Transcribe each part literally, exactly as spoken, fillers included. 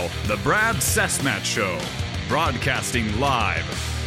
now, the Brad Cessmat Show, broadcasting live.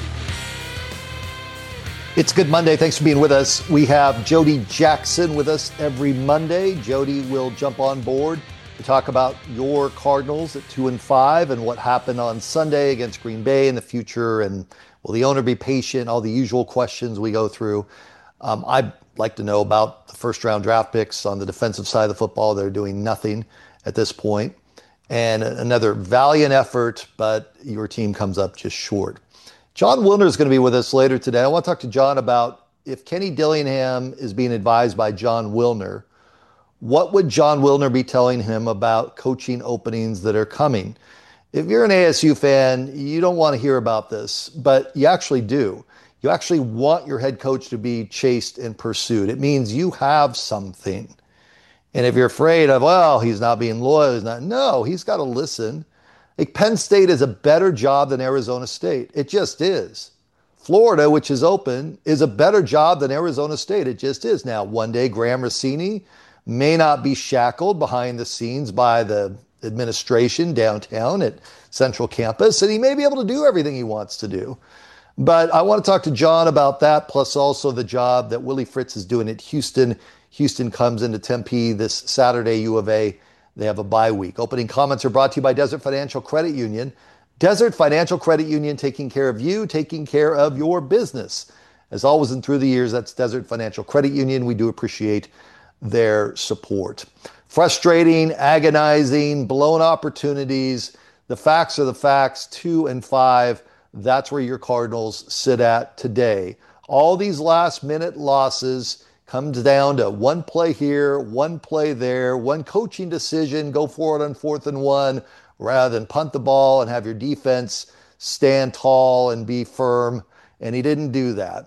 It's Good Monday. Thanks for being with us. We have Jody Jackson with us every Monday. Jody will jump on board to talk about your Cardinals at two and five and what happened on Sunday against Green Bay in the future. And will the owner be patient? All the usual questions we go through. Um, I'd like to know about the first round draft picks on the defensive side of the football. They're doing nothing at this point. And another valiant effort, but your team comes up just short. Jon Wilner is going to be with us later today. I want to talk to Jon about if Kenny Dillingham is being advised by Jon Wilner, what would Jon Wilner be telling him about coaching openings that are coming? If you're an A S U fan, you don't want to hear about this, but you actually do. You actually want your head coach to be chased and pursued. It means you have something. And if you're afraid of, well, he's not being loyal, he's not, no, he's got to listen. Like Penn State is a better job than Arizona State. It just is. Florida, which is open, is a better job than Arizona State. It just is. Now, one day Graham Rossini may not be shackled behind the scenes by the administration downtown at Central Campus, and he may be able to do everything he wants to do. But I want to talk to Jon about that, plus also the job that Willie Fritz is doing at Houston. Houston comes into Tempe this Saturday, U of A. They have a bye week. Opening comments are brought to you by Desert Financial Credit Union. Desert Financial Credit Union, taking care of you, taking care of your business. As always and through the years, that's Desert Financial Credit Union. We do appreciate their support. Frustrating, agonizing, blown opportunities. The facts are the facts, two and five. That's where your Cardinals sit at today. All these last minute losses comes down to one play here, one play there, one coaching decision, go for it on fourth and one, rather than punt the ball and have your defense stand tall and be firm. And he didn't do that.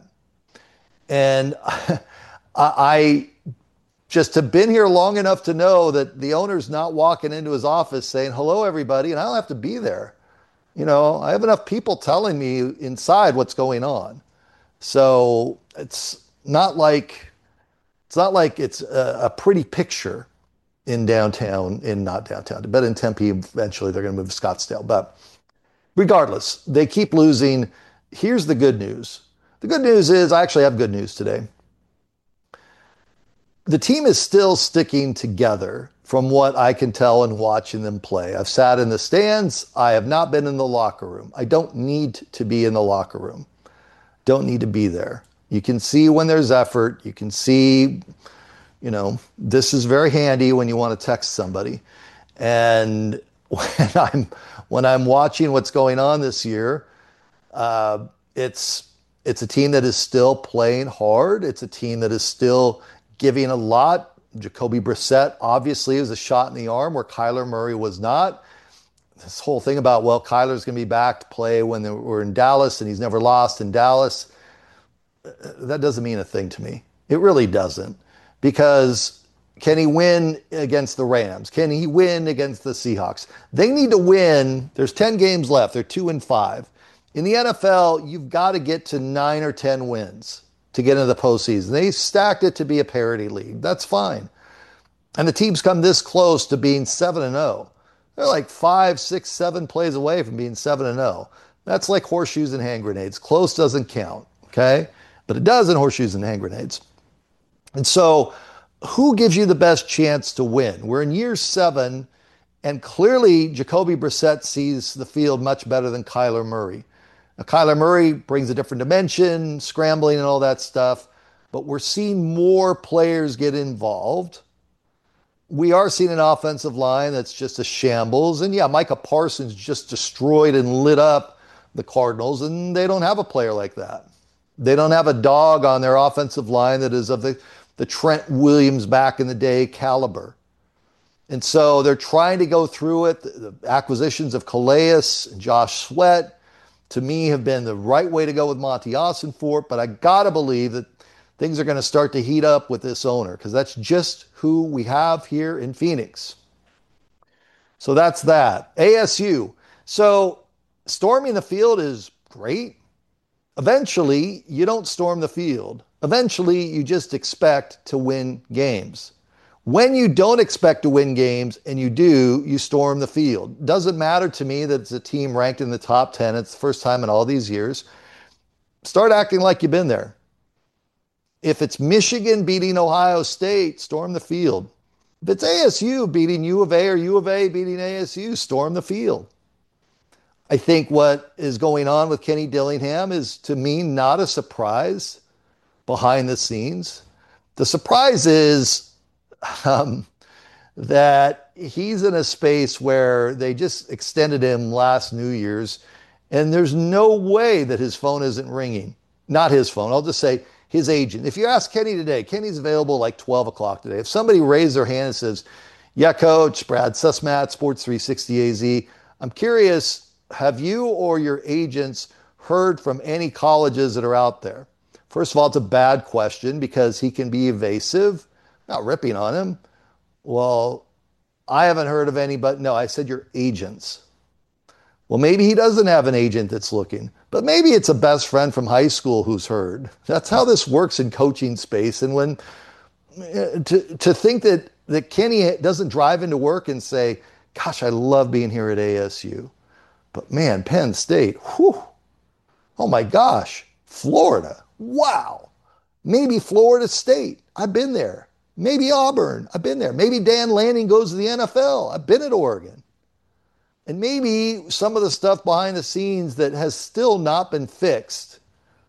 And I just have been here long enough to know that the owner's not walking into his office saying, hello, everybody, and I don't have to be there. You know, I have enough people telling me inside what's going on. So it's not like It's not like it's a, a pretty picture in downtown, in not downtown, but in Tempe. Eventually they're going to move to Scottsdale. But regardless, they keep losing. Here's the good news. The good news is, I actually have good news today. The team is still sticking together from what I can tell and watching them play. I've sat in the stands. I have not been in the locker room. I don't need to be in the locker room. Don't need to be there. You can see when there's effort. You can see, you know, this is very handy when you want to text somebody. And when I'm when I'm watching what's going on this year, uh, it's it's a team that is still playing hard. It's a team that is still giving a lot. Jacoby Brissett obviously is a shot in the arm where Kyler Murray was not. This whole thing about, well, Kyler's going to be back to play when they were in Dallas and he's never lost in Dallas. That doesn't mean a thing to me. It really doesn't. Because can he win against the Rams? Can he win against the Seahawks? They need to win. There's ten games left. They're two and five. In the N F L, you've got to get to nine or ten wins to get into the postseason. They stacked it to be a parity league. That's fine. And the teams come this close to being seven and oh. They're like five, six, seven plays away from being seven and oh. That's like horseshoes and hand grenades. Close doesn't count, okay? But it does in horseshoes and hand grenades. And so who gives you the best chance to win? We're in year seven, and clearly Jacoby Brissett sees the field much better than Kyler Murray. Now, Kyler Murray brings a different dimension, scrambling and all that stuff, but we're seeing more players get involved. We are seeing an offensive line that's just a shambles. And yeah, Micah Parsons just destroyed and lit up the Cardinals, and they don't have a player like that. They don't have a dog on their offensive line that is of the, the Trent Williams back in the day caliber. And so they're trying to go through it. The, the acquisitions of Calais and Josh Sweat, to me, have been the right way to go with Monty Ossenfort. But I got to believe that things are going to start to heat up with this owner, because that's just who we have here in Phoenix. So that's that. A S U. So storming the field is great. Eventually, you don't storm the field. Eventually, you just expect to win games. When you don't expect to win games and you do, you storm the field. Doesn't matter to me that it's a team ranked in the top ten. It's the first time in all these years. Start acting like you've been there. If it's Michigan beating Ohio State, storm the field. If it's A S U beating U of A or U of A beating A S U, storm the field. I think what is going on with Kenny Dillingham is, to me, not a surprise behind the scenes. The surprise is um, that he's in a space where they just extended him last New Year's, and there's no way that his phone isn't ringing. Not his phone. I'll just say his agent. If you ask Kenny today, Kenny's available like twelve o'clock today. If somebody raised their hand and says, yeah, Coach, Brad Sussmat, Sports three sixty A Z, I'm curious, have you or your agents heard from any colleges that are out there? First of all, it's a bad question because he can be evasive. Not ripping on him. Well, I haven't heard of any, but no, I said your agents. Well, maybe he doesn't have an agent that's looking, but maybe it's a best friend from high school who's heard. That's how this works in coaching space. And when to to think that, that Kenny doesn't drive into work and say, gosh, I love being here at A S U. But man, Penn State, whew, oh my gosh, Florida, wow. Maybe Florida State, I've been there. Maybe Auburn, I've been there. Maybe Dan Lanning goes to the N F L, I've been at Oregon. And maybe some of the stuff behind the scenes that has still not been fixed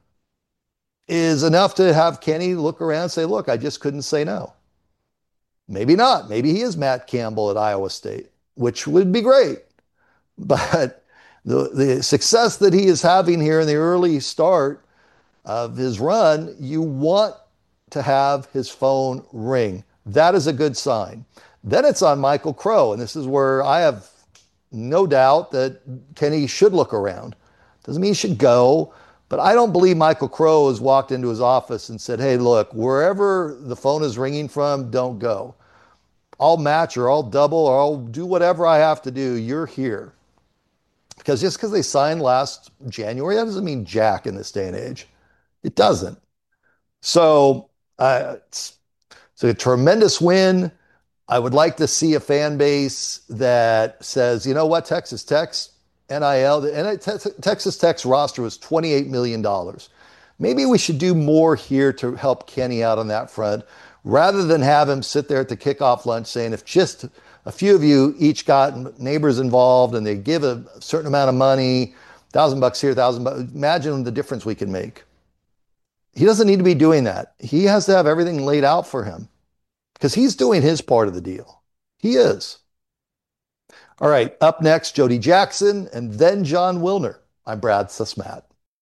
is enough to have Kenny look around and say, look, I just couldn't say no. Maybe not. Maybe he is Matt Campbell at Iowa State, which would be great. But the, the success that he is having here in the early start of his run, you want to have his phone ring. That is a good sign. Then it's on Michael Crow, and this is where I have no doubt that Kenny should look around. Doesn't mean he should go, but I don't believe Michael Crow has walked into his office and said, hey, look, wherever the phone is ringing from, don't go. I'll match or I'll double or I'll do whatever I have to do. You're here. Because just because they signed last January, that doesn't mean jack in this day and age. It doesn't. So uh, it's, it's a tremendous win. I would like to see a fan base that says, you know what, Texas Tech's N I L, the Texas Tech's roster was twenty-eight million dollars. Maybe we should do more here to help Kenny out on that front, rather than have him sit there at the kickoff lunch saying, if just a few of you each got neighbors involved and they give a certain amount of money, thousand bucks here, thousand bucks, imagine the difference we can make. He doesn't need to be doing that. He has to have everything laid out for him because he's doing his part of the deal. He is. All right, up next, Jody Jackson and then Jon Wilner. I'm Brad Sussmat.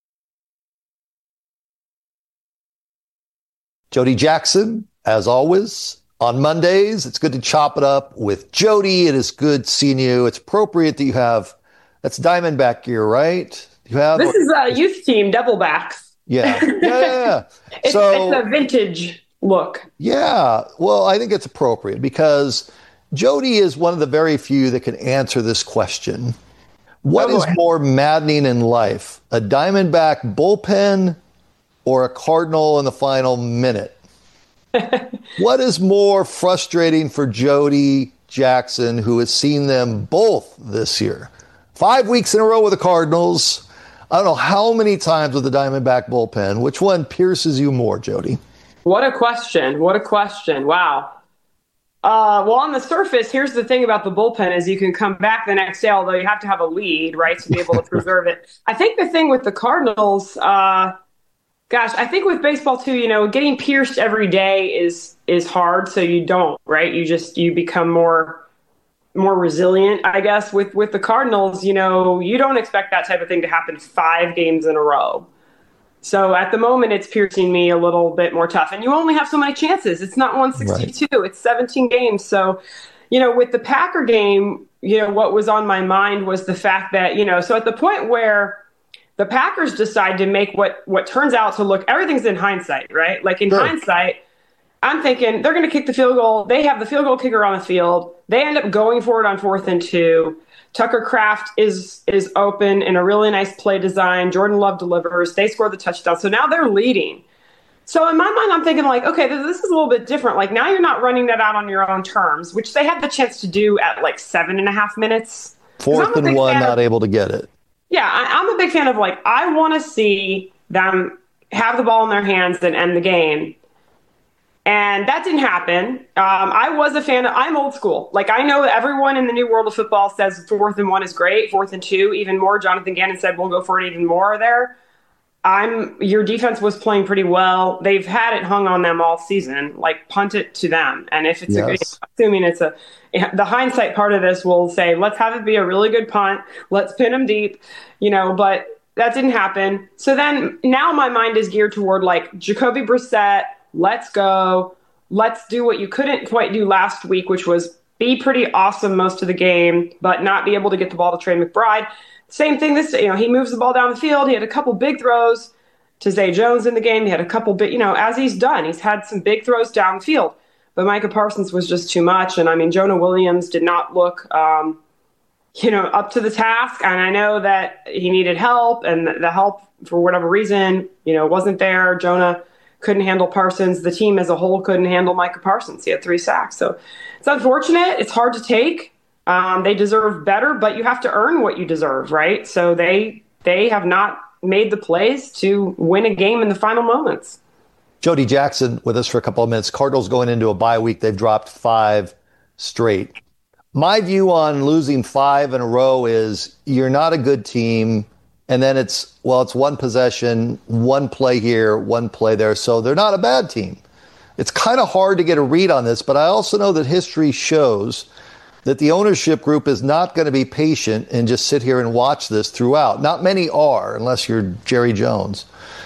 Jody Jackson, as always, on Mondays. It's good to chop it up with Jody. It is good seeing you. It's appropriate that you have, that's Diamondback gear, right? You have. This is a youth team, Devilbacks. Yeah, yeah, yeah. yeah. it's, so, it's a vintage look. Yeah, well, I think it's appropriate because Jody is one of the very few that can answer this question. What oh, is more maddening in life, a Diamondback bullpen or a Cardinal in the final minute? What is more frustrating for Jody Jackson, who has seen them both this year? Five weeks in a row with the Cardinals. I don't know how many times with the Diamondback bullpen. Which one pierces you more, Jody? What a question. What a question. Wow. Uh, well, on the surface, here's the thing about the bullpen is you can come back the next day, although you have to have a lead, right, to be able to preserve it. I think the thing with the Cardinals, uh, gosh, I think with baseball too, you know, getting pierced every day is is hard, so you don't, right? You just you become more more resilient, I guess. With with the Cardinals, you know, you don't expect that type of thing to happen five games in a row. So at the moment, it's piercing me a little bit more tough. And you only have so many chances. It's not one sixty-two. Right. It's seventeen games. So, you know, with the Packer game, you know, what was on my mind was the fact that, you know, so at the point where the Packers decide to make what what turns out to look, everything's in hindsight, right? Like in sure. hindsight, I'm thinking they're going to kick the field goal. They have the field goal kicker on the field. They end up going for it on fourth and two. Tucker Kraft is is open in a really nice play design. Jordan Love delivers. They score the touchdown. So now they're leading. So in my mind, I'm thinking like, okay, this is a little bit different. Like now you're not running that out on your own terms, which they had the chance to do at like seven and a half minutes. Fourth and one, not able to get it. Yeah, I, I'm a big fan of like, I want to see them have the ball in their hands and end the game. And that didn't happen. Um, I was a fan of, I'm old school. Like I know everyone in the new world of football says fourth and one is great, fourth and two, even more. Jonathan Gannon said, we'll go for it even more there. I'm your defense was playing pretty well. They've had it hung on them all season. Like punt it to them. And if it's yes. a good, assuming it's a, the hindsight part of this will say, let's have it be a really good punt. Let's pin them deep, you know, but that didn't happen. So then now my mind is geared toward like Jacoby Brissett. Let's go. Let's do what you couldn't quite do last week, which was be pretty awesome most of the game, but not be able to get the ball to Trey McBride. Same thing this, you know, he moves the ball down the field. He had a couple big throws to Zay Jones in the game. He had a couple big, you know, as he's done, he's had some big throws down the field. But Micah Parsons was just too much. And I mean, Jonah Williams did not look, um, you know, up to the task. And I know that he needed help, and the help, for whatever reason, you know, wasn't there. Jonah couldn't handle Parsons. The team as a whole couldn't handle Micah Parsons. He had three sacks. So it's unfortunate. It's hard to take. Um, they deserve better, but you have to earn what you deserve, right? So they they have not made the plays to win a game in the final moments. Jody Jackson with us for a couple of minutes. Cardinals going into a bye week. They've dropped five straight. My view on losing five in a row is you're not a good team. And then it's, well, it's one possession, one play here, one play there. So they're not a bad team. It's kind of hard to get a read on this, but I also know that history shows that the ownership group is not going to be patient and just sit here and watch this throughout. Not many are, unless you're Jerry Jones.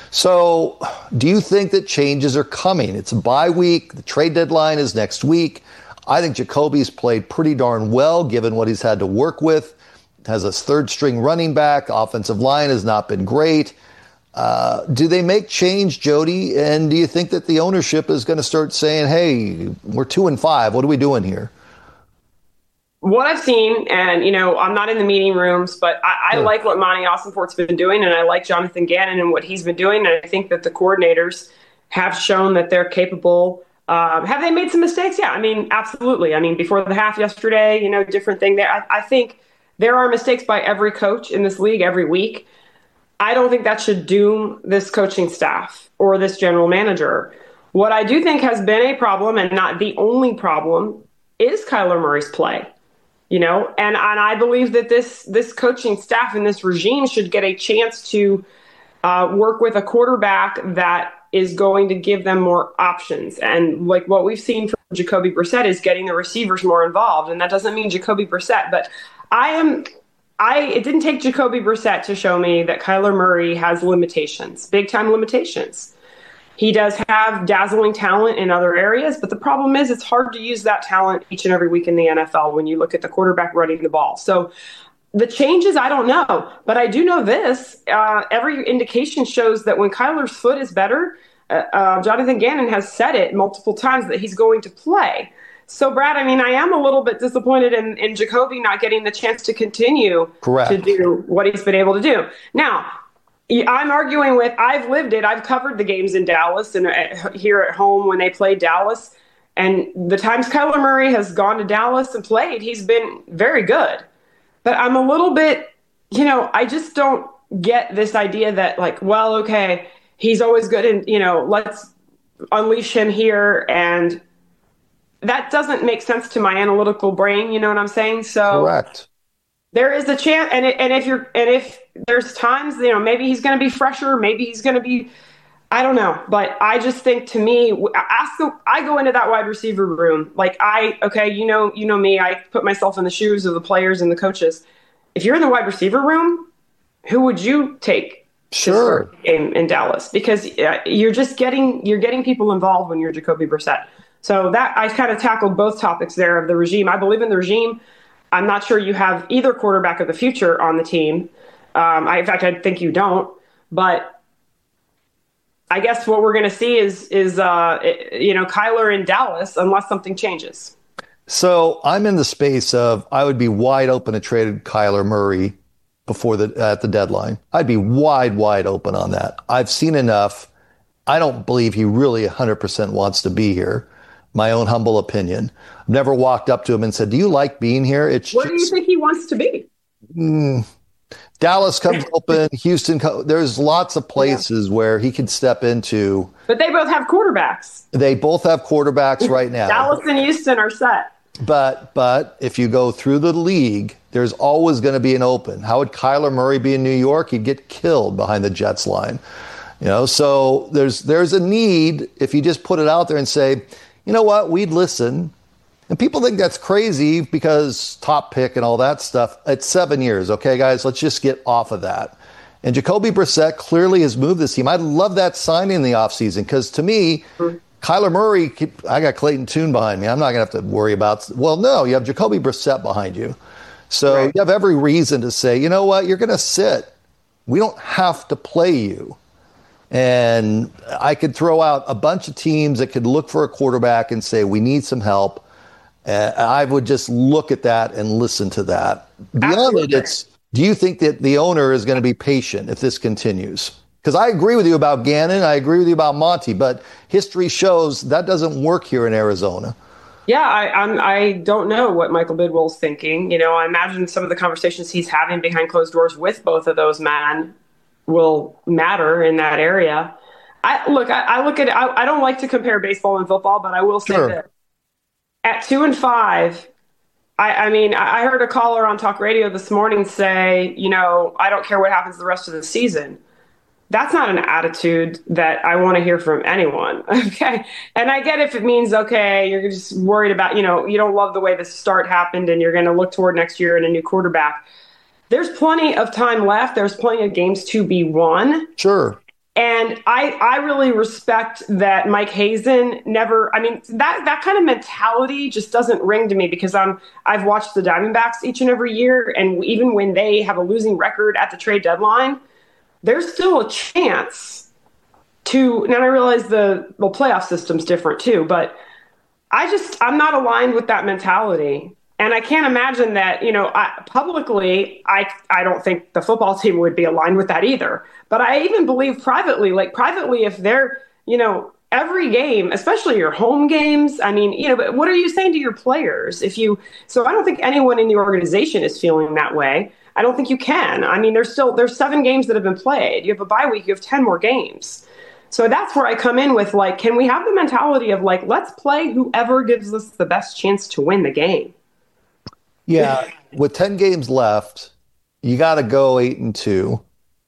So do you think that changes are coming? It's a bye week. The trade deadline is next week. I think Jacoby's played pretty darn well, given what he's had to work with. Has a third string running back. Offensive line has not been great. Uh, do they make change, Jody? And do you think that the ownership is going to start saying, hey, we're two and five. What are we doing here? What I've seen, and, you know, I'm not in the meeting rooms, but I, I yeah. like what Monty Ossenfort's been doing, and I like Jonathan Gannon and what he's been doing. And I think that the coordinators have shown that they're capable. Um, have they made some mistakes? Yeah, I mean, absolutely. I mean, before the half yesterday, you know, different thing there. I, I think there are mistakes by every coach in this league every week. I don't think that should doom this coaching staff or this general manager. What I do think has been a problem, and not the only problem, is Kyler Murray's play. You know, and, and I believe that this this coaching staff and this regime should get a chance to uh, work with a quarterback that is going to give them more options. And like what we've seen from Jacoby Brissett is getting the receivers more involved. And that doesn't mean Jacoby Brissett, but I am I it didn't take Jacoby Brissett to show me that Kyler Murray has limitations, big time limitations. He does have dazzling talent in other areas, but the problem is it's hard to use that talent each and every week in the N F L when you look at the quarterback running the ball. So the changes, I don't know, but I do know this. Uh, every indication shows that when Kyler's foot is better, uh, uh, Jonathan Gannon has said it multiple times that he's going to play. So, Brad, I mean, I am a little bit disappointed in, in Jacoby not getting the chance to continue Correct. to do what he's been able to do. Now, I'm arguing with, I've lived it. I've covered the games in Dallas and at, here at home when they played Dallas. And the times Kyler Murray has gone to Dallas and played, he's been very good. But I'm a little bit, you know, I just don't get this idea that like, well, okay, he's always good and, you know, let's unleash him here. And that doesn't make sense to my analytical brain. You know what I'm saying? So correct. There is a chance, and it, and if you're, and if there's times, you know, maybe he's going to be fresher, maybe he's going to be, I don't know, but I just think to me, ask the, I go into that wide receiver room like I, okay, you know, you know me, I put myself in the shoes of the players and the coaches. If you're in the wide receiver room, who would you take? Sure. In, in Dallas, because you're just getting, you're getting people involved when you're Jacoby Brissett. So that I kind of tackled both topics there of the regime. I believe in the regime. I'm not sure you have either quarterback of the future on the team. Um, I, in fact, I think you don't. But I guess what we're going to see is, is uh, you know, Kyler in Dallas unless something changes. So I'm in the space of I would be wide open to trade Kyler Murray before the at the deadline. I'd be wide, wide open on that. I've seen enough. I don't believe he really one hundred percent wants to be here. My own humble opinion. I've never walked up to him and said, do you like being here? It's Where just, do you think he wants to be? Mm, Dallas comes open, Houston. Co- there's lots of places yeah. where he could step into. But they both have quarterbacks. They both have quarterbacks right now. Dallas and Houston are set. But but if you go through the league, there's always going to be an open. How would Kyler Murray be in New York? He'd get killed behind the Jets line. You know, so there's there's a need if you just put it out there and say, you know what, we'd listen. And people think that's crazy because top pick and all that stuff. It's seven years. Okay, guys, let's just get off of that. And Jacoby Brissett clearly has moved this team. I love that signing in the offseason because to me, mm-hmm. Kyler Murray, I got Clayton Tune behind me. I'm not going to have to worry about, well, no, you have Jacoby Brissett behind you. So right. you have every reason to say, you know what, you're going to sit. We don't have to play you. And I could throw out a bunch of teams that could look for a quarterback and say, we need some help. Uh, I would just look at that and listen to that. Beyond Absolutely. it, it's, do you think that the owner is going to be patient if this continues? Because I agree with you about Gannon. I agree with you about Monty, but history shows that doesn't work here in Arizona. Yeah, I I'm, I don't know what Michael Bidwill's thinking. You know, I imagine some of the conversations he's having behind closed doors with both of those men will matter in that area. I look, I, I look at it, I, I don't like to compare baseball and football, but I will say sure. that at two and five, I, I mean, I heard a caller on talk radio this morning say, you know, I don't care what happens the rest of the season. That's not an attitude that I want to hear from anyone. Okay. And I get if it means, okay, you're just worried about, you know, you don't love the way the start happened and you're going to look toward next year and a new quarterback. There's plenty of time left. There's plenty of games to be won. Sure. And I, I really respect that Mike Hazen never, I mean, that, that kind of mentality just doesn't ring to me because I'm, I've watched the Diamondbacks each and every year. And even when they have a losing record at the trade deadline, there's still a chance to, now I realize the, the playoff system's different too, but I just, I'm not aligned with that mentality. And I can't imagine that, you know, I, publicly, I I don't think the football team would be aligned with that either. But I even believe privately, like privately, if they're, you know, every game, especially your home games, I mean, you know, but what are you saying to your players? If you, so I don't think anyone in the organization is feeling that way. I don't think you can. I mean, there's still, there's seven games that have been played. You have a bye week, you have ten more games. So that's where I come in with like, can we have the mentality of like, let's play whoever gives us the best chance to win the game? Yeah, with ten games left, you got to go eight and two,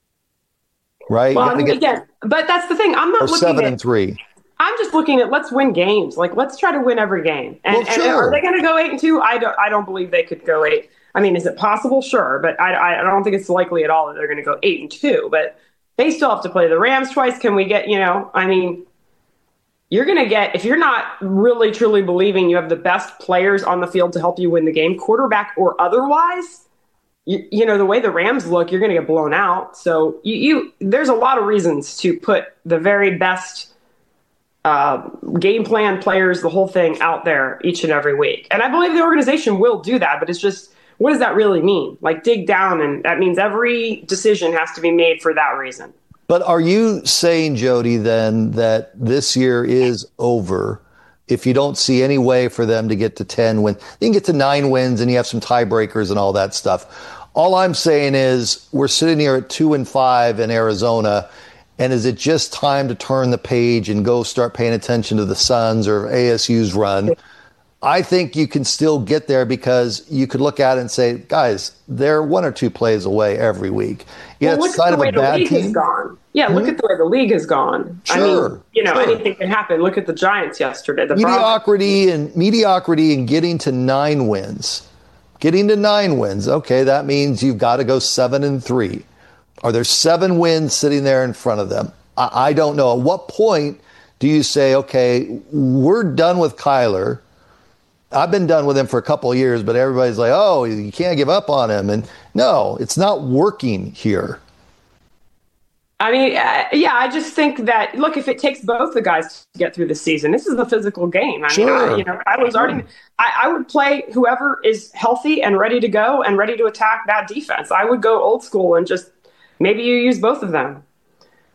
right? Well, I mean, get, again, but that's the thing. I'm not or looking seven at, and three. I'm just looking at let's win games. Like let's try to win every game. And, well, sure. and are they going to go eight and two? I don't. I don't believe they could go eight. I mean, is it possible? Sure, but I, I don't think it's likely at all that they're going to go eight and two. But they still have to play the Rams twice. Can we get? You know, I mean. You're going to get, if you're not really truly believing you have the best players on the field to help you win the game, quarterback or otherwise, you, you know, the way the Rams look, you're going to get blown out. So you, you there's a lot of reasons to put the very best uh, game plan players, the whole thing out there each and every week. And I believe the organization will do that, but it's just, what does that really mean? Like dig down, and that means every decision has to be made for that reason. But are you saying, Jody, then that this year is over if you don't see any way for them to get to ten wins? You can get to nine wins and you have some tiebreakers and all that stuff. All I'm saying is we're sitting here at two and five in Arizona. And is it just time to turn the page and go start paying attention to the Suns or A S U's run? I think you can still get there because you could look at it and say, guys, they're one or two plays away every week. Yeah, well, it's kind of a bad league team. Has gone. Yeah, mm-hmm. Look at the way the league has gone. Sure, I mean, you know, sure. anything can happen. Look at the Giants yesterday. The mediocrity and mediocrity and getting to nine wins. Getting to nine wins. Okay, that means you've got to go seven and three. Are there seven wins sitting there in front of them? I, I don't know. At what point do you say, okay, we're done with Kyler? I've been done with him for a couple of years, but everybody's like, oh, you can't give up on him. And no, it's not working here. I mean, uh, yeah, I just think that, look, if it takes both the guys to get through the season, this is a physical game. I sure. mean, I, you know, I was already, I, I would play whoever is healthy and ready to go and ready to attack that defense. I would go old school and just maybe you use both of them.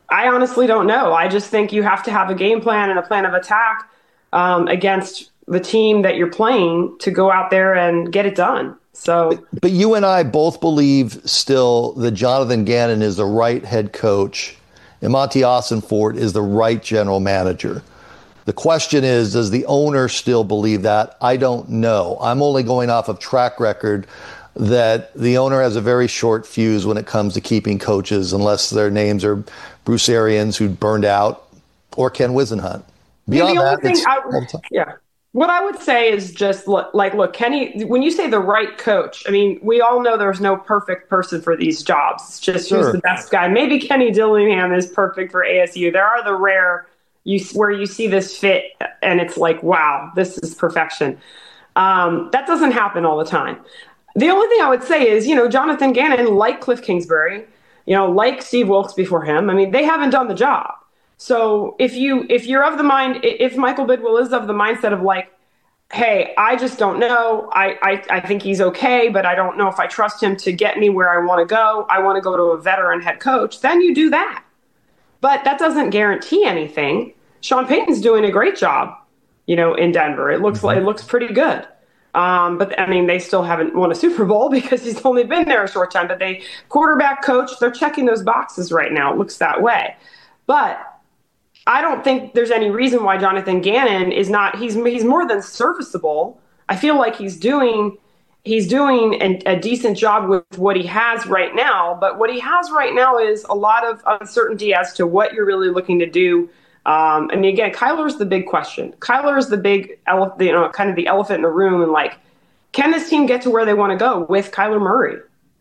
I honestly don't know. I just think you have to have a game plan and a plan of attack um, against the team that you're playing to go out there and get it done. So, but, but you and I both believe still that Jonathan Gannon is the right head coach and Monty Ossenfort is the right general manager. The question is, does the owner still believe that? I don't know. I'm only going off of track record that the owner has a very short fuse when it comes to keeping coaches, unless their names are Bruce Arians, who burned out, or Ken Whisenhunt. Beyond yeah, that, it's I, all the time. Yeah. What I would say is just look, like, look, Kenny, when you say the right coach, I mean, we all know there's no perfect person for these jobs. It's just sure. who's the best guy. Maybe Kenny Dillingham is perfect for A S U. There are the rare you where you see this fit and it's like, wow, this is perfection. Um, that doesn't happen all the time. The only thing I would say is, you know, Jonathan Gannon, like Cliff Kingsbury, you know, like Steve Wilkes before him, I mean, they haven't done the job. So if you if you're of the mind, if Michael Bidwell is of the mindset of like, hey, I just don't know. I, I, I think he's okay, but I don't know if I trust him to get me where I want to go. I want to go to a veteran head coach. Then you do that. But that doesn't guarantee anything. Sean Payton's doing a great job, you know, in Denver. It looks like it looks pretty good. Um, but I mean, they still haven't won a Super Bowl because he's only been there a short time. But they quarterback coach, they're checking those boxes right now. It looks that way. But I don't think there's any reason why Jonathan Gannon is not. He's he's more than serviceable. I feel like he's doing he's doing a, a decent job with what he has right now. But what he has right now is a lot of uncertainty as to what you're really looking to do. Um, I mean, again, Kyler's the big question. Kyler is the big, ele- you know, kind of the elephant in the room. And like, can this team get to where they want to go with Kyler Murray?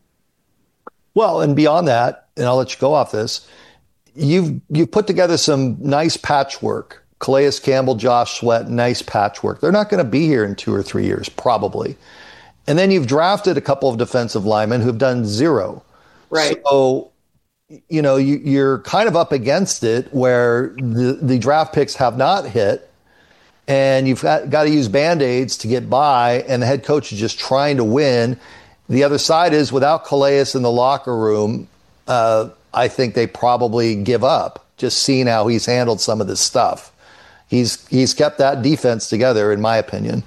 Well, and beyond that, and I'll let you go off this. You've you've put together some nice patchwork. Calais Campbell, Josh Sweat, nice patchwork. They're not going to be here in two or three years, probably. And then you've drafted a couple of defensive linemen who've done zero. Right. So, you know, you, you're kind of up against it where the, the draft picks have not hit, and you've got, got to use Band-Aids to get by, and the head coach is just trying to win. The other side is without Calais in the locker room, uh, I think they probably give up, just seeing how he's handled some of this stuff. He's he's kept that defense together, in my opinion.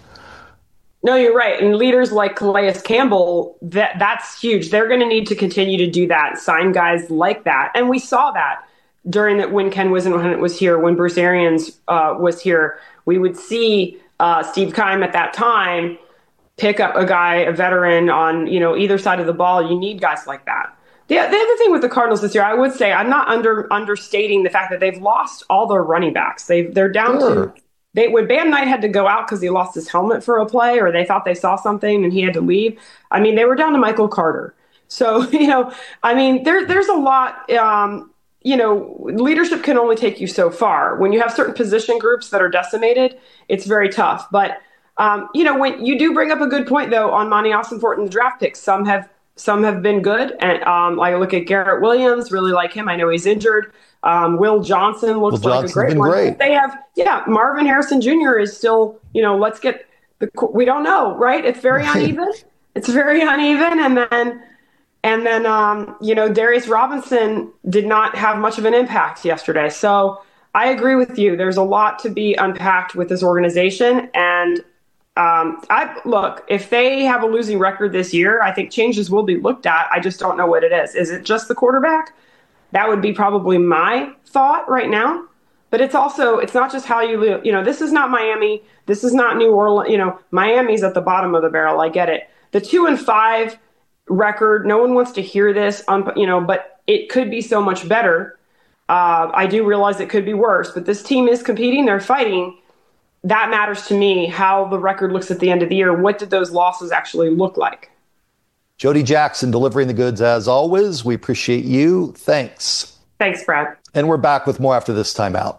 No, you're right. And leaders like Calais Campbell, that that's huge. They're going to need to continue to do that, sign guys like that. And we saw that during that when Ken Whisenhunt was here, when Bruce Arians uh, was here. We would see uh, Steve Keim at that time pick up a guy, a veteran on, you know, either side of the ball. You need guys like that. The, the other thing with the Cardinals this year, I would say I'm not under understating the fact that they've lost all their running backs. They they're down sure. to they when Bam Knight had to go out because he lost his helmet for a play, or they thought they saw something and he had to leave. I mean, they were down to Michael Carter. So you know, I mean, there there's a lot. Um, you know, leadership can only take you so far. When you have certain position groups that are decimated, it's very tough. But um, you know, when you do bring up a good point though on Monty Ossenfort and the draft picks, some have. Some have been good. And um, I look at Garrett Williams, really like him. I know he's injured. Um, Will Johnson looks Will like Johnson's a great been one. great. They have, yeah, Marvin Harrison Junior is still, you know, let's get the, we don't know, right? It's very Right. uneven. It's very uneven. And then, and then, um, you know, Darius Robinson did not have much of an impact yesterday. So I agree with you. There's a lot to be unpacked with this organization. And Um, I look, if they have a losing record this year, I think changes will be looked at. I just don't know what it is. Is it just the quarterback? That would be probably my thought right now. But it's also, it's not just how you live. You know, this is not Miami. This is not New Orleans. You know, Miami's at the bottom of the barrel. I get it. The two and five record, no one wants to hear this, um, you know, but it could be so much better. Uh, I do realize it could be worse, but this team is competing. They're fighting. That matters to me, how the record looks at the end of the year. What did those losses actually look like? Jody Jackson delivering the goods as always. We appreciate you. Thanks. Thanks, Brad. And we're back with more after this timeout.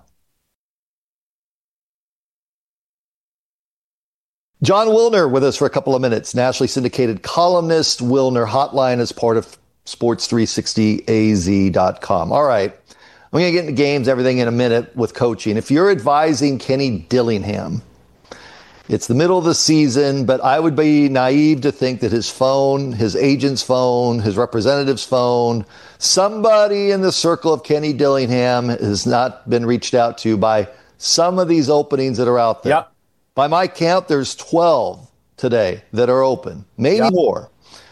John Wilner with us for a couple of minutes. Nationally syndicated columnist. Wilner Hotline is part of sports three sixty A Z dot com. All right. I'm going to get into games, everything in a minute with coaching. If you're advising Kenny Dillingham, It's the middle of the season, but I would be naive to think that his phone, his agent's phone, his representative's phone, somebody in the circle of Kenny Dillingham has not been reached out to by some of these openings that are out there. Yep. By my count, there's twelve today that are open, maybe yep. more.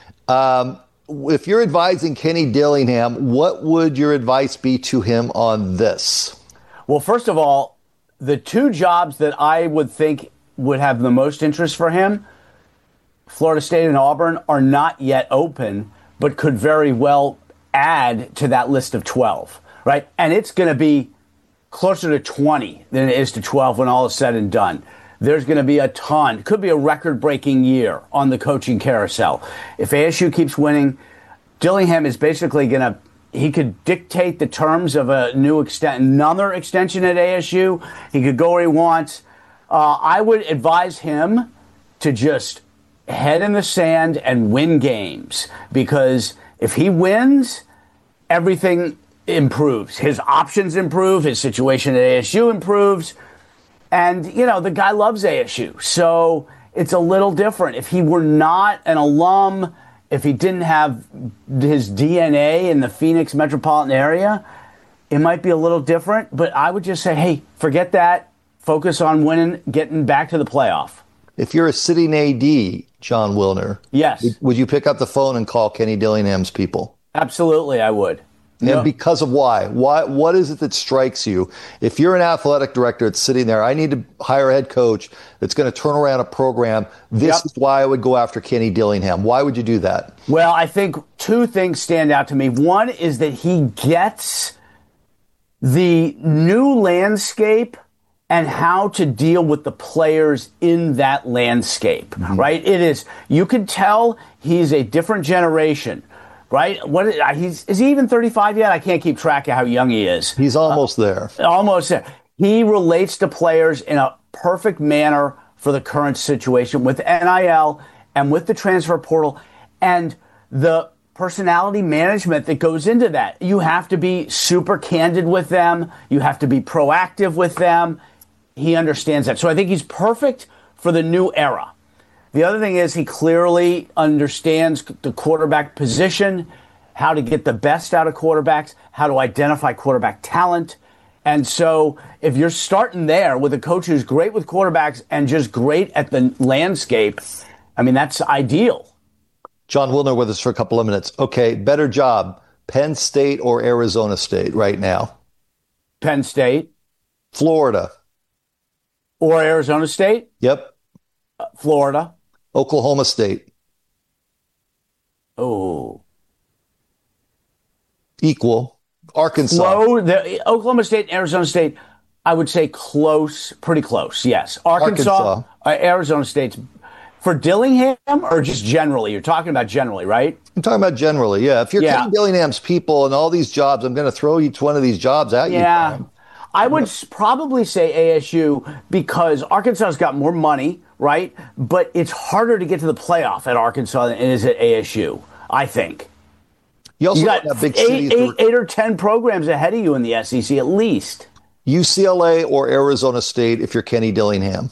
Um, if you're advising Kenny Dillingham, what would your advice be to him on this? Well, first of all, the two jobs that I would think would have the most interest for him, Florida State and Auburn, are not yet open, but could very well add to that list of twelve, right? And it's going to be closer to twenty than it is to twelve when all is said and done. There's going to be a ton. Could be a record-breaking year on the coaching carousel. If A S U keeps winning, Dillingham is basically going to, he could dictate the terms of a new extent, another extension at A S U. He could go where he wants. Uh, I would advise him to just head in the sand and win games, because if he wins, everything improves. His options improve. His situation at A S U improves. And, you know, the guy loves A S U. So it's a little different. If he were not an alum, if he didn't have his D N A in the Phoenix metropolitan area, it might be a little different. But I would just say, hey, forget that. Focus on winning, getting back to the playoff. If you're a sitting A D, Jon Wilner, yes, would you pick up the phone and call Kenny Dillingham's people? Absolutely, I would. And no. because of why? Why? What is it that strikes you? If you're an athletic director that's sitting there, I need to hire a head coach that's going to turn around a program. This yep. is why I would go after Kenny Dillingham. Why would you do that? Well, I think two things stand out to me. One is that he gets the new landscape and how to deal with the players in that landscape, mm-hmm. right? It is, you can tell he's a different generation, right? What he's is he even thirty-five yet? I can't keep track of how young he is. He's almost uh, there. Almost there. He relates to players in a perfect manner for the current situation with N I L and with the transfer portal and the personality management that goes into that. You have to be super candid with them. You have to be proactive with them. He understands that. So I think he's perfect for the new era. The other thing is he clearly understands the quarterback position, how to get the best out of quarterbacks, how to identify quarterback talent. And so if you're starting there with a coach who's great with quarterbacks and just great at the landscape, I mean, that's ideal. Jon Wilner with us for a couple of minutes. Okay, better job, Penn State or Arizona State right now? Penn State. Florida. Or Arizona State? Yep. Uh, Florida. Oklahoma State. Oh. Equal. Arkansas. Slow, the, Oklahoma State and Arizona State, I would say close, pretty close, yes. Arkansas, Arkansas. Uh, Arizona State's. For Dillingham or just generally? You're talking about generally, right? I'm talking about generally, yeah. If you're yeah. Kenny Dillingham's people and all these jobs, I'm going to throw each one of these jobs at you. Yeah. I would probably say A S U because Arkansas's got more money, right? But it's harder to get to the playoff at Arkansas than it is at A S U, I think. You also you got have big eight, cities eight, eight or ten programs ahead of you in the S E C at least. U C L A or Arizona State if you're Kenny Dillingham?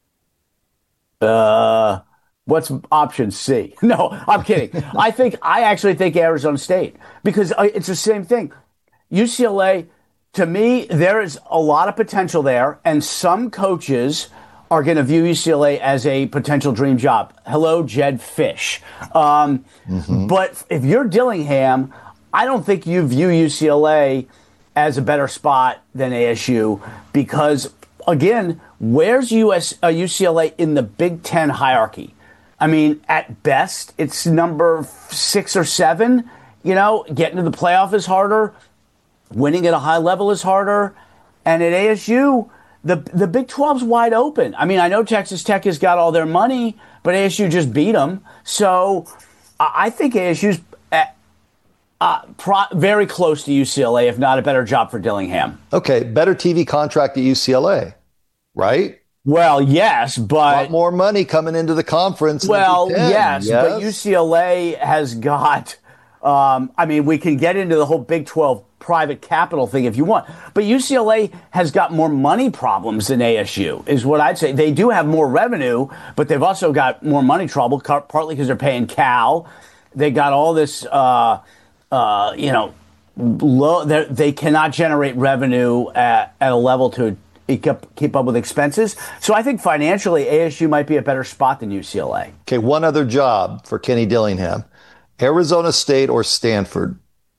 Uh, what's option C? No, I'm kidding. I think I actually think Arizona State because it's the same thing. U C L A, to me, there is a lot of potential there, and some coaches are going to view U C L A as a potential dream job. Hello, Jedd Fisch. Um, mm-hmm. But if you're Dillingham, I don't think you view U C L A as a better spot than A S U because, again, where's U S, uh, U C L A in the Big Ten hierarchy? I mean, at best, it's number six or seven. You know, getting to the playoff is harder. Winning at a high level is harder. And at A S U, the the Big twelve's wide open. I mean, I know Texas Tech has got all their money, but A S U just beat them. So I think A S U's at, uh, pro- very close to U C L A, if not a better job for Dillingham. Okay, better T V contract at U C L A, right? Well, yes, but... A lot more money coming into the conference. Well, in the Big Ten, yes, yes, but U C L A has got... Um, I mean, we can get into the whole Big twelve private capital thing if you want. But U C L A has got more money problems than A S U, is what I'd say. They do have more revenue, but they've also got more money trouble, partly because they're paying Cal. They got all this, uh, uh, you know, low, they cannot generate revenue at, at a level to keep up with expenses. So I think financially, A S U might be a better spot than U C L A. Okay, one other job for Kenny Dillingham. Arizona State or Stanford?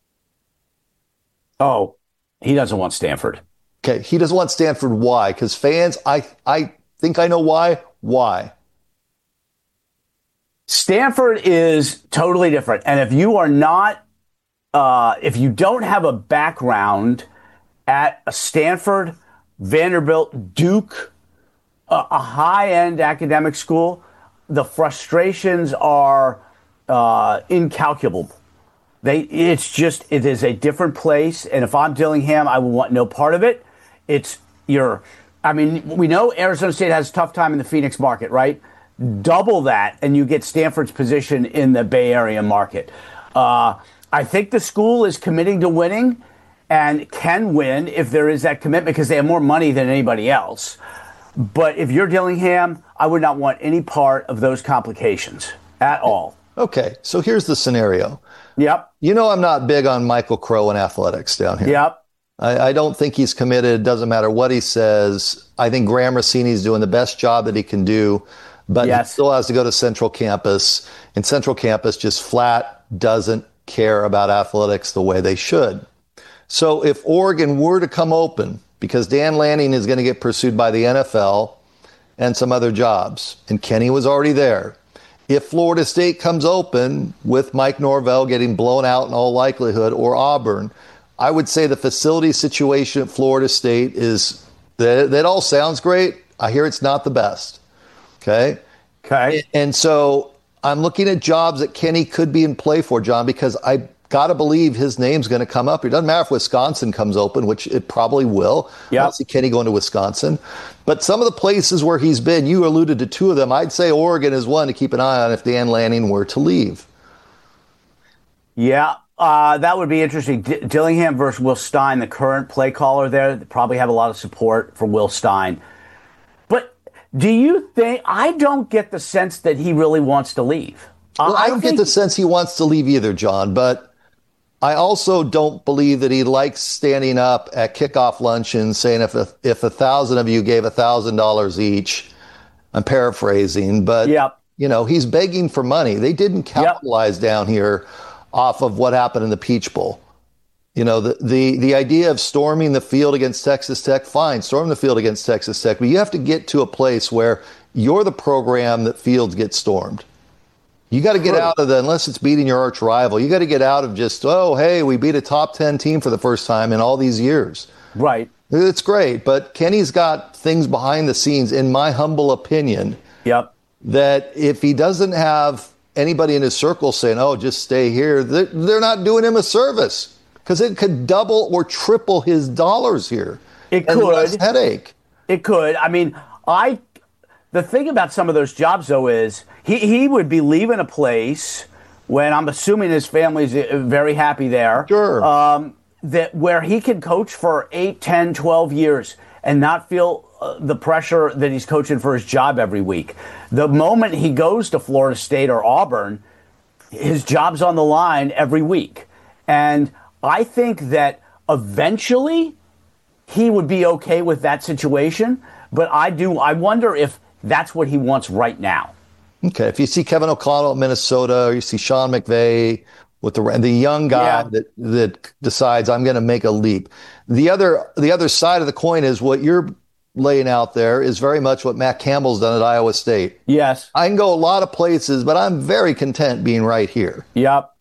Oh, he doesn't want Stanford. Okay, he doesn't want Stanford. Why? Because fans, I I think I know why. Why? Stanford is totally different. And if you are not, uh, if you don't have a background at a Stanford, Vanderbilt, Duke, a, a high-end academic school, the frustrations are uh, incalculable. They, it's just, it is a different place. And if I'm Dillingham, I will want no part of it. It's your, I mean, we know Arizona State has a tough time in the Phoenix market, right? Double that, and you get Stanford's position in the Bay Area market. Uh, I think the school is committing to winning and can win if there is that commitment because they have more money than anybody else. But if you're Dillingham, I would not want any part of those complications at all. Okay, so here's the scenario. Yep. You know I'm not big on Michael Crow and athletics down here. Yep. I, I don't think he's committed. Doesn't matter what he says. I think Graham Rossini's doing the best job that he can do, but yes. He still has to go to Central Campus, and Central Campus just flat doesn't care about athletics the way they should. So if Oregon were to come open, because Dan Lanning is going to get pursued by the N F L and some other jobs, and Kenny was already there. If Florida State comes open with Mike Norvell getting blown out in all likelihood, or Auburn, I would say the facility situation at Florida State is, that, that all sounds great. I hear it's not the best. Okay? Okay. And so I'm looking at jobs that Kenny could be in play for, John, because I got to believe his name's going to come up. It doesn't matter if Wisconsin comes open, which it probably will. Yep. I don't see Kenny going to Wisconsin. But some of the places where he's been, you alluded to two of them. I'd say Oregon is one to keep an eye on if Dan Lanning were to leave. Yeah, uh, that would be interesting. D- Dillingham versus Will Stein, the current play caller there, they probably have a lot of support for Will Stein. But do you think, I don't get the sense that he really wants to leave. Well, I, I don't think, get the sense he wants to leave either, John, but I also don't believe that he likes standing up at kickoff luncheon saying if a, if a thousand of you gave a thousand dollars each, I'm paraphrasing, but yep. you know, he's begging for money. They didn't capitalize yep. down here off of what happened in the Peach Bowl. You know, the, the, the idea of storming the field against Texas Tech, fine, storm the field against Texas Tech, but you have to get to a place where you're the program that fields get stormed. You got to get out of the, unless it's beating your arch rival, you got to get out of just, oh, hey, we beat a top ten team for the first time in all these years. Right. It's great, but Kenny's got things behind the scenes, in my humble opinion, yep. that if he doesn't have anybody in his circle saying, oh, just stay here, they're, they're not doing him a service because it could double or triple his dollars here. It and could. Less headache. It could. I mean, I... The thing about some of those jobs, though, is he, he would be leaving a place when I'm assuming his family's very happy there. Sure. Um, that where he can coach for eight, ten, twelve years and not feel uh, the pressure that he's coaching for his job every week. The moment he goes to Florida State or Auburn, his job's on the line every week. And I think that eventually he would be okay with that situation. But I do, I wonder if that's what he wants right now. Okay, if you see Kevin O'Connell at Minnesota, or you see Sean McVay with the the young guy yeah. that that decides I'm going to make a leap. The other the other side of the coin is what you're laying out there is very much what Matt Campbell's done at Iowa State. Yes, I can go a lot of places, but I'm very content being right here. Yep,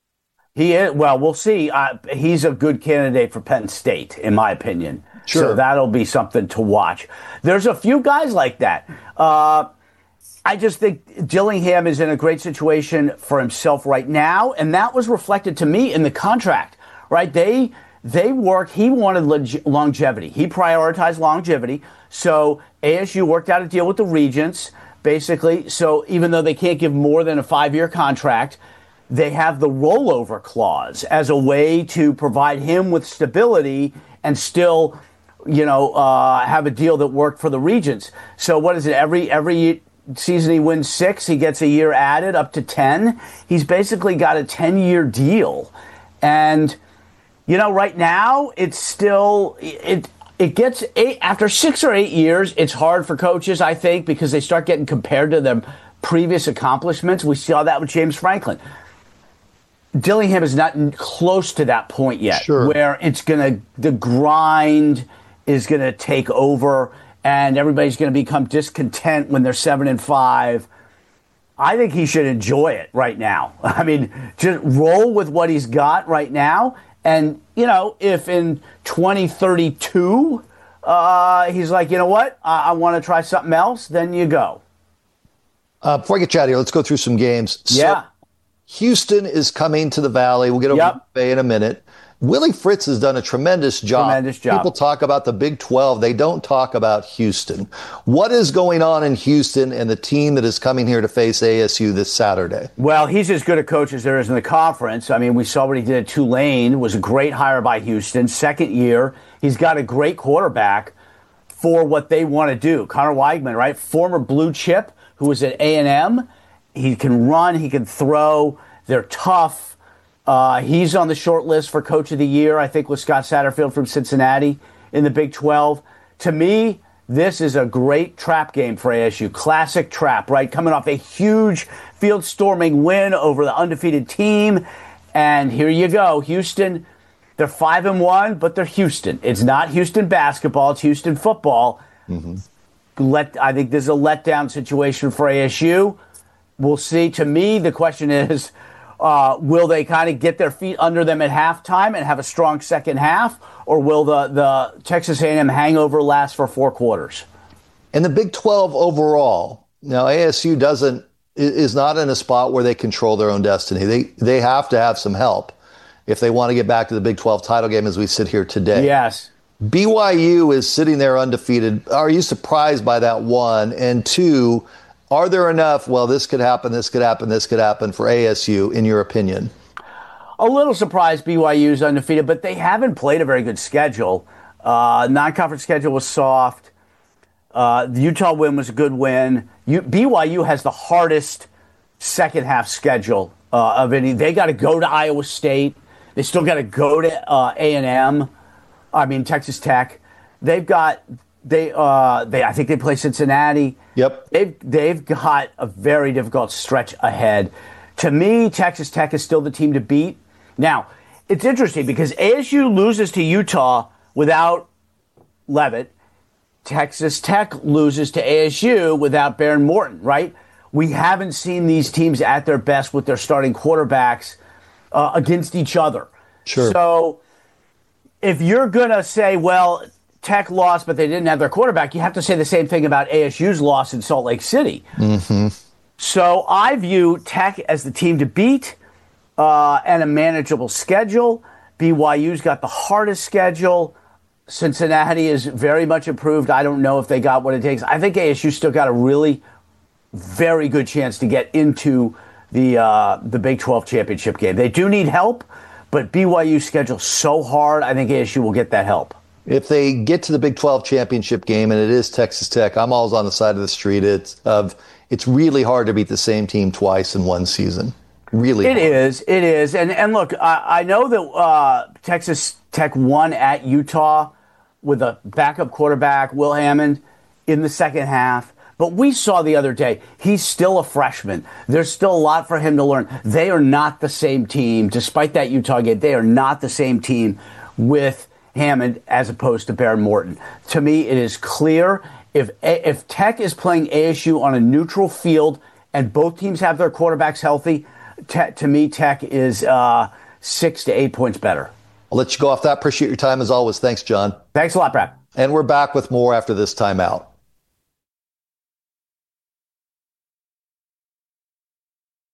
he is. Well, we'll see. Uh, he's a good candidate for Penn State, in my opinion. Sure. So that'll be something to watch. There's a few guys like that. Uh, I just think Dillingham is in a great situation for himself right now, and that was reflected to me in the contract, right? They they worked, he wanted log- longevity. He prioritized longevity. So A S U worked out a deal with the Regents, basically. So even though they can't give more than a five-year contract, they have the rollover clause as a way to provide him with stability and still, you know, uh, have a deal that worked for the Regents. So what is it? Every every season he wins six, he gets a year added up to ten. He's basically got a ten-year deal. And, you know, right now it's still it it gets eight after six or eight years. It's hard for coaches, I think, because they start getting compared to their previous accomplishments. We saw that with James Franklin. Dillingham is not close to that point yet, sure. where it's going to, the grind is going to take over and everybody's going to become discontent when they're seven and five. I think he should enjoy it right now. I mean, just roll with what he's got right now. And, you know, if in twenty thirty-two, uh, he's like, you know what, I, I want to try something else, then you go. Uh, before I get you out of here, let's go through some games. So, yeah. Houston is coming to the Valley. We'll get over Yep. to Bay in a minute. Willie Fritz has done a tremendous job. Tremendous job. People talk about the Big twelve. They don't talk about Houston. What is going on in Houston and the team that is coming here to face A S U this Saturday? Well, he's as good a coach as there is in the conference. I mean, we saw what he did at Tulane. It was a great hire by Houston. Second year. He's got a great quarterback for what they want to do. Connor Weigman, right? Former blue chip who was at A and M. He can run. He can throw. They're tough. Uh, he's on the short list for Coach of the Year, I think, with Scott Satterfield from Cincinnati in the Big twelve. To me, this is a great trap game for A S U. Classic trap, right? Coming off a huge field-storming win over the undefeated team. And here you go. Houston, they're five and one, but they're Houston. It's not Houston basketball. It's Houston football. Mm-hmm. Let, I think this is a letdown situation for A S U. We'll see. To me, the question is, uh, will they kind of get their feet under them at halftime and have a strong second half, or will the, the Texas A and M hangover last for four quarters? And the Big twelve overall, now A S U doesn't is not in a spot where they control their own destiny. They they have to have some help if they want to get back to the Big twelve title game as we sit here today. Yes. B Y U is sitting there undefeated. Are you surprised by that, one? And two, are there enough, well, this could happen, this could happen, this could happen for A S U, in your opinion? A little surprised B Y U is undefeated, but they haven't played a very good schedule. Uh, non-conference schedule was soft. Uh, the Utah win was a good win. U- B Y U has the hardest second half schedule uh, of any. They got to go to Iowa State. They still got to go to uh, A and M. I mean Texas Tech. They've got they uh, they. I think they play Cincinnati. Yep. They've they've got a very difficult stretch ahead. To me, Texas Tech is still the team to beat. Now, it's interesting because A S U loses to Utah without Leavitt. Texas Tech loses to A S U without Behren Morton, right? We haven't seen these teams at their best with their starting quarterbacks uh, against each other. Sure. So if you're going to say, well, Tech lost, but they didn't have their quarterback, you have to say the same thing about A S U's loss in Salt Lake City. Mm-hmm. So I view Tech as the team to beat uh, and a manageable schedule. B Y U's got the hardest schedule. Cincinnati is very much improved. I don't know if they got what it takes. I think A S U still got a really very good chance to get into the uh, the Big twelve championship game. They do need help, but B Y U's schedule's so hard, I think A S U will get that help. If they get to the Big twelve championship game and it is Texas Tech, I'm always on the side of the street. It's of it's really hard to beat the same team twice in one season. Really It hard. is. It is. And and look, I, I know that uh, Texas Tech won at Utah with a backup quarterback, Will Hammond, in the second half. But we saw the other day, he's still a freshman. There's still a lot for him to learn. They are not the same team. Despite that Utah game, they are not the same team with Hammond as opposed to Behren Morton. To me, it is clear if if Tech is playing A S U on a neutral field and both teams have their quarterbacks healthy, te- to me, Tech is uh, six to eight points better. I'll let you go off that. Appreciate your time as always. Thanks, John. Thanks a lot, Brad. And we're back with more after this timeout.